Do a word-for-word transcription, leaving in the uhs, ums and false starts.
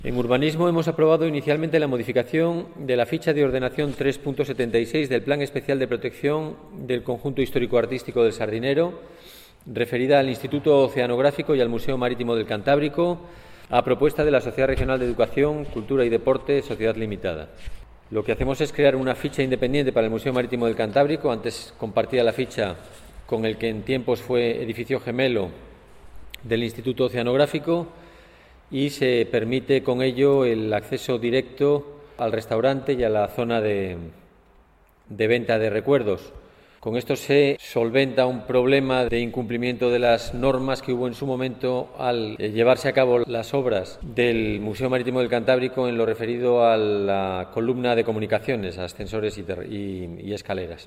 En urbanismo hemos aprobado inicialmente la modificación de la ficha de ordenación tres punto setenta y seis del Plan Especial de Protección del Conjunto Histórico-Artístico del Sardinero, referida al Instituto Oceanográfico y al Museo Marítimo del Cantábrico, a propuesta de la Sociedad Regional de Educación, Cultura y Deporte, Sociedad Limitada. Lo que hacemos es crear una ficha independiente para el Museo Marítimo del Cantábrico. Antes compartía la ficha con el que en tiempos fue edificio gemelo del Instituto Oceanográfico, y se permite con ello el acceso directo al restaurante y a la zona de, de venta de recuerdos. Con esto se solventa un problema de incumplimiento de las normas que hubo en su momento al llevarse a cabo las obras del Museo Marítimo del Cantábrico en lo referido a la columna de comunicaciones, ascensores y, y, y escaleras.